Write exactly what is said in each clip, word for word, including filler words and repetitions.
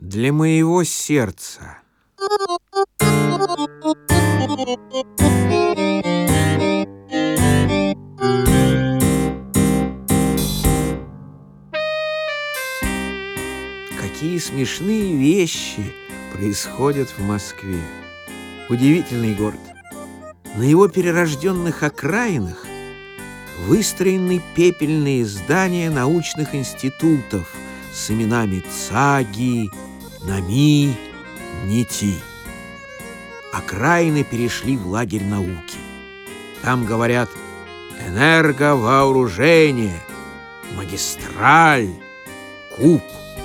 Для моего сердца. Какие смешные вещи происходят в Москве. Удивительный город. На его перерожденных окраинах выстроены пепельные здания научных институтов с именами ЦАГИ, НАМИ, НИТИ. Окраины перешли в лагерь науки. Там говорят энерговооружение, магистраль, куб.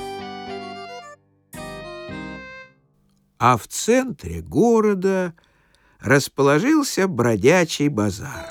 А в центре города расположился бродячий базар.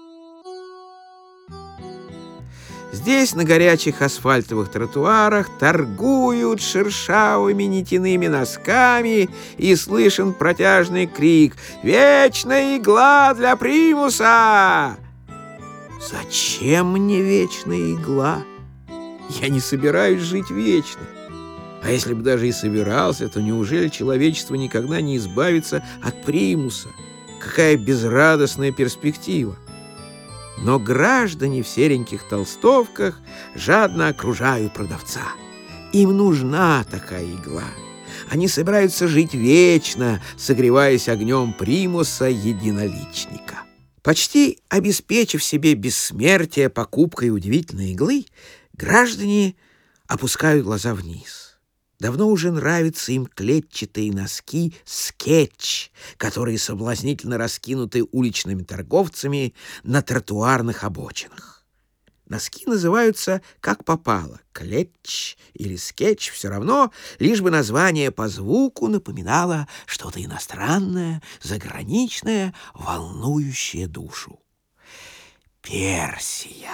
Здесь на горячих асфальтовых тротуарах торгуют шершавыми нитяными носками, и слышен протяжный крик: «Вечная игла для примуса!» Зачем мне вечная игла? Я не собираюсь жить вечно. А если бы даже и собирался, то неужели человечество никогда не избавится от примуса? Какая безрадостная перспектива! Но граждане в сереньких толстовках жадно окружают продавца. Им нужна такая игла. Они собираются жить вечно, согреваясь огнем примуса единоличника. Почти обеспечив себе бессмертие покупкой удивительной иглы, граждане опускают глаза вниз. Давно уже нравятся им клетчатые носки «Скетч», которые соблазнительно раскинуты уличными торговцами на тротуарных обочинах. Носки называются как попало — «Клетч» или «Скетч», все равно, лишь бы название по звуку напоминало что-то иностранное, заграничное, волнующее душу. Персия,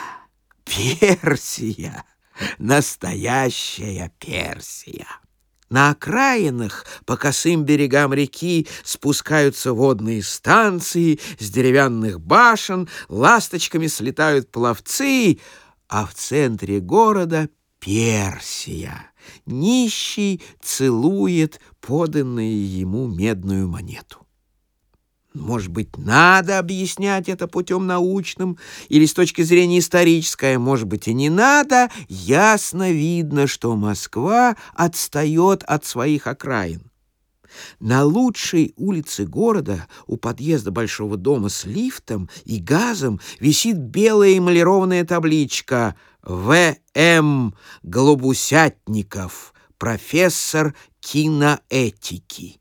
Персия! Настоящая Персия. На окраинах по косым берегам реки спускаются водные станции, с деревянных башен ласточками слетают пловцы, а в центре города Персия. Нищий целует поданную ему медную монету. Может быть, надо объяснять это путем научным или с точки зрения исторической, а может быть и не надо. Ясно видно, что Москва отстает от своих окраин. На лучшей улице города, у подъезда большого дома с лифтом и газом, висит белая эмалированная табличка «В М Голубусятников, профессор киноэтики».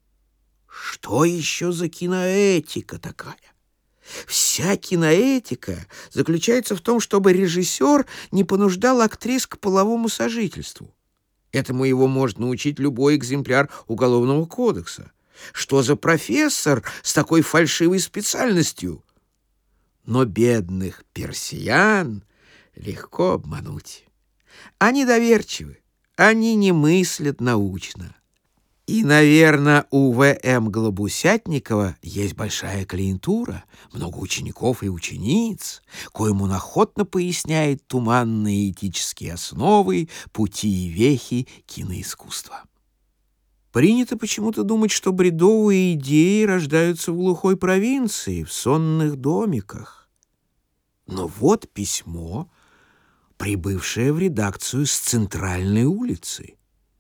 Что еще за киноэтика такая? Вся киноэтика заключается в том, чтобы режиссер не понуждал актрис к половому сожительству. Этому его может научить любой экземпляр Уголовного кодекса. Что за профессор с такой фальшивой специальностью? Но бедных персиян легко обмануть. Они доверчивы, они не мыслят научно. И, наверное, у В М Голубусятникова есть большая клиентура, много учеников и учениц, коим он охотно поясняет туманные этические основы, пути и вехи киноискусства. Принято почему-то думать, что бредовые идеи рождаются в глухой провинции, в сонных домиках. Но вот письмо, прибывшее в редакцию с центральной улицы.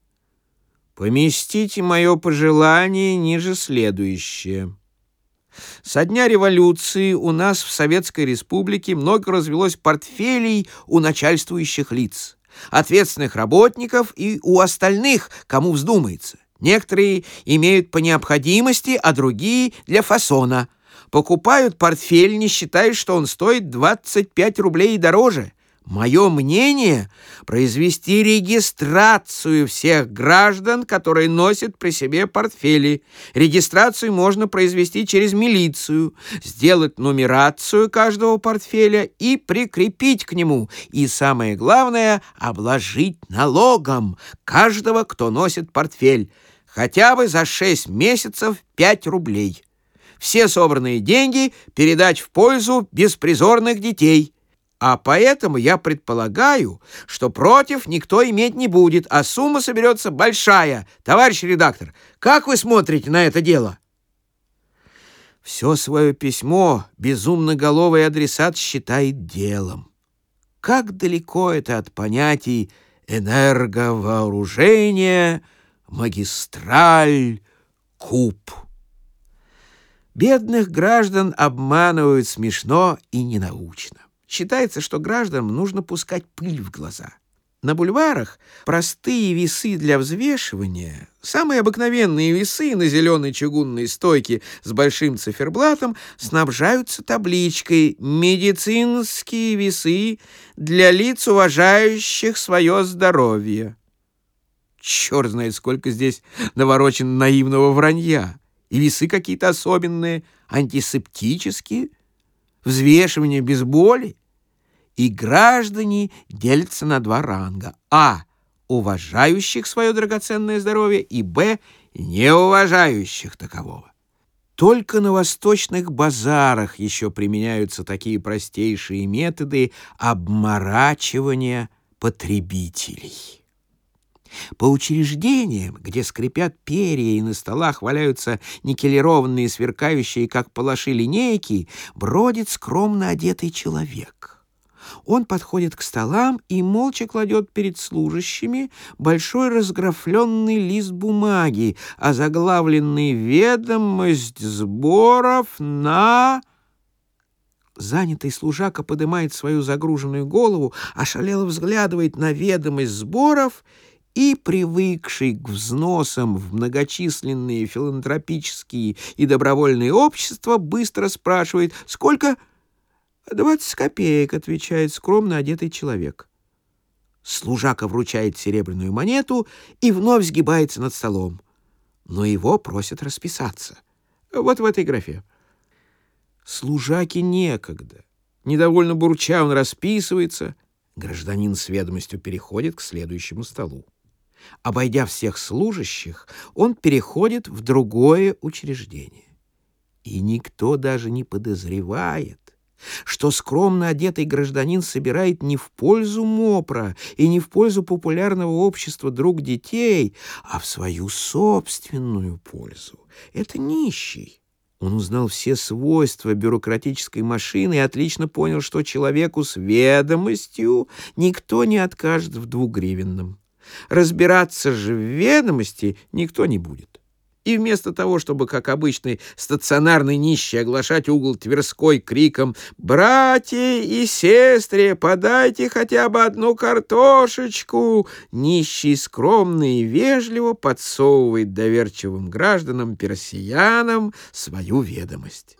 Поместите мое пожелание ниже следующее. Со дня революции у нас в Советской Республике много развелось портфелей у начальствующих лиц, ответственных работников и у остальных, кому вздумается. Некоторые имеют по необходимости, а другие для фасона. Покупают портфель, не считая, что он стоит двадцать пять рублей и дороже. Мое мнение — произвести регистрацию всех граждан, которые носят при себе портфели. Регистрацию можно произвести через милицию, сделать нумерацию каждого портфеля и прикрепить к нему. И самое главное — обложить налогом каждого, кто носит портфель, хотя бы за шесть месяцев пять рублей. Все собранные деньги передать в пользу беспризорных детей. А поэтому я предполагаю, что против никто иметь не будет, а сумма соберется большая. Товарищ редактор, как вы смотрите на это дело? Все свое письмо безумноголовый адресат считает делом. Как далеко это от понятий энерговооружение, магистраль, куб. Бедных граждан обманывают смешно и ненаучно. Считается, что гражданам нужно пускать пыль в глаза. На бульварах простые весы для взвешивания, самые обыкновенные весы на зеленой чугунной стойке с большим циферблатом, снабжаются табличкой «Медицинские весы для лиц, уважающих свое здоровье». Черт знает, сколько здесь наворочено наивного вранья. И весы какие-то особенные, антисептические, взвешивание без боли. И граждане делятся на два ранга. А. Уважающих свое драгоценное здоровье. И Б. Неуважающих такового. Только на восточных базарах еще применяются такие простейшие методы обморачивания потребителей. По учреждениям, где скрипят перья и на столах валяются никелированные, сверкающие, как палаши, линейки, бродит скромно одетый человек. Он подходит к столам и молча кладет перед служащими большой разграфленный лист бумаги, озаглавленный «Ведомость сборов на...» Занятый служака поднимает свою загруженную голову, ошалело взглядывает на ведомость сборов и, привыкший к взносам в многочисленные филантропические и добровольные общества, быстро спрашивает: «Сколько?» «Двадцать копеек», — отвечает скромно одетый человек. Служака вручает серебряную монету и вновь сгибается над столом. Но его просят расписаться. Вот в этой графе. Служаке некогда. Недовольно бурча, он расписывается. Гражданин с ведомостью переходит к следующему столу. Обойдя всех служащих, он переходит в другое учреждение. И никто даже не подозревает, что скромно одетый гражданин собирает не в пользу МОПРа и не в пользу популярного общества «Друг детей», а в свою собственную пользу. Это нищий. Он узнал все свойства бюрократической машины и отлично понял, что человеку с ведомостью никто не откажет в двугривенном. Разбираться же в ведомости никто не будет. И вместо того, чтобы, как обычный стационарный нищий, оглашать угол Тверской криком «Братья и сестры, подайте хотя бы одну картошечку!», нищий скромно и вежливо подсовывает доверчивым гражданам-персиянам свою ведомость.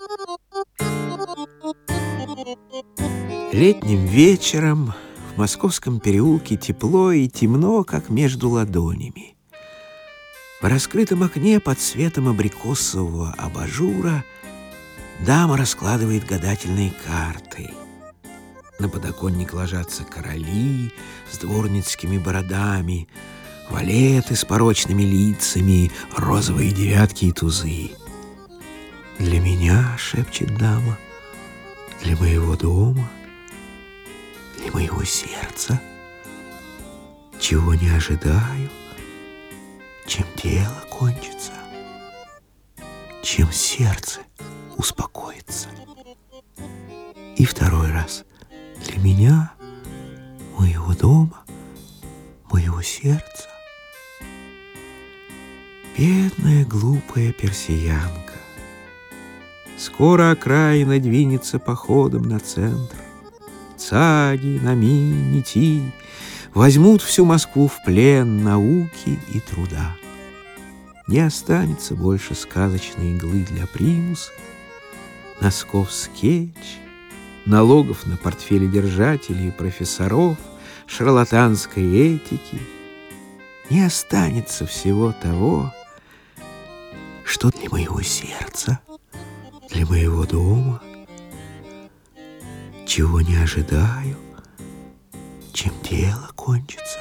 Летним вечером в Московском переулке тепло и темно, как между ладонями. В раскрытом окне под светом абрикосового абажура дама раскладывает гадательные карты. На подоконник ложатся короли с дворницкими бородами, валеты с порочными лицами, розовые девятки и тузы. «Для меня, — шепчет дама, — для моего дома, для моего сердца, чего не ожидаю, чем дело кончится, чем сердце успокоится». И второй раз: «Для меня, моего дома, моего сердца». Бедная глупая персиянка. Скоро окраина двинется походом на центр. Цаги, Нами, Нити возьмут всю Москву в плен науки и труда. Не останется больше сказочной иглы для примуса, носков скетч, налогов на портфели держателей и профессоров, шарлатанской этики. Не останется всего того, что для моего сердца, для моего дома, чего не ожидаю, чем дело кончится.